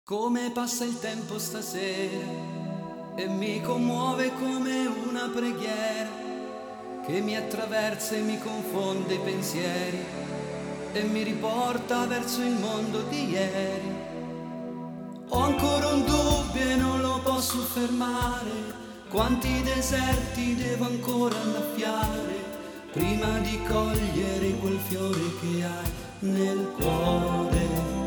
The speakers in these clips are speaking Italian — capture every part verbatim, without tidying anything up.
Come passa il tempo stasera e mi commuove come una preghiera che mi attraversa e mi confonde i pensieri e mi riporta verso il mondo di ieri. Ho ancora un dubbio e non lo posso fermare, quanti deserti devo ancora annaffiare prima di cogliere quel fiore che hai nel cuore.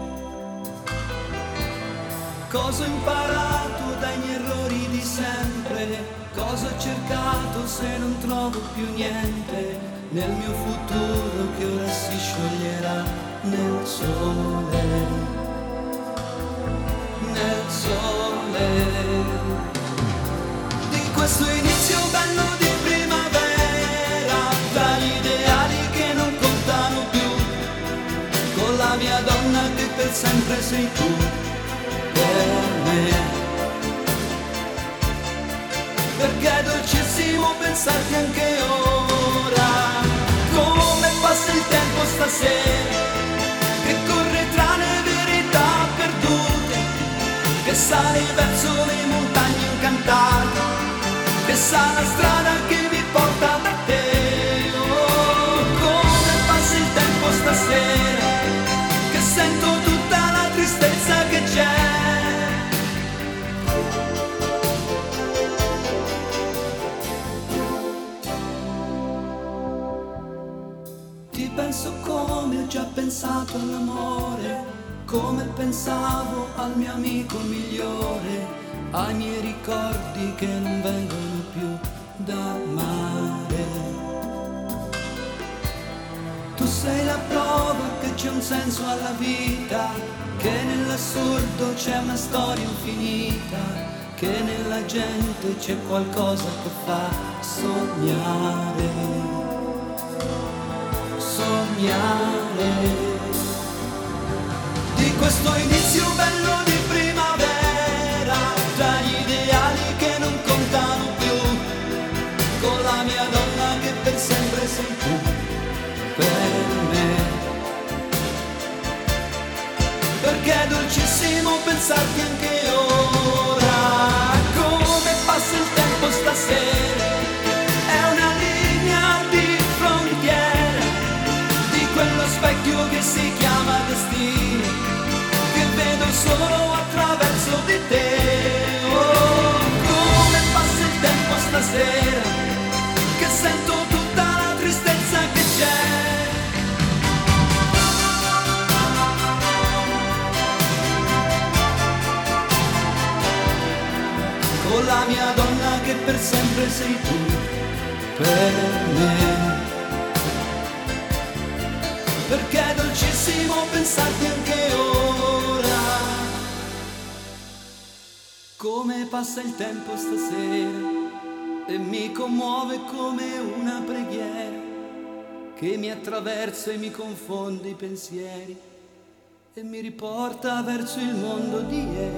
Cosa ho imparato dai miei errori di sempre? Cosa ho cercato se non trovo più niente nel mio futuro che ora si scioglierà nel sole? Nel sole di questo inizio bello di primavera, tra gli ideali che non contano più, con la mia donna che per sempre sei tu. Perché è dolcissimo pensarti anche ora, come passa il tempo stasera, che corre tra le verità perdute, che sale verso le montagne incantate, che sa la strada che mi porta da te. Oh, come passa il tempo stasera, che sento tutta la tristezza che c'è. Ti penso come ho già pensato all'amore, come pensavo al mio amico migliore, ai miei ricordi che non vengono più da amare. Tu sei la prova che c'è un senso alla vita, che nell'assurdo c'è una storia infinita, che nella gente c'è qualcosa che fa sognare. Sognare di questo inizio bello di primavera, tra gli ideali che non contano più, con la mia donna che per sempre sei tu per me. Perché è dolcissimo pensarti anche ora, come passa il tempo stasera, è una linea di frontiera, quello specchio che si chiama destino, che vedo solo attraverso di te. Oh, come passa il tempo stasera, che sento tutta la tristezza che c'è. Con la mia donna che per sempre sei tu per me. Perché è dolcissimo pensarti anche ora, come passa il tempo stasera e mi commuove come una preghiera che mi attraversa e mi confonde i pensieri e mi riporta verso il mondo di ieri.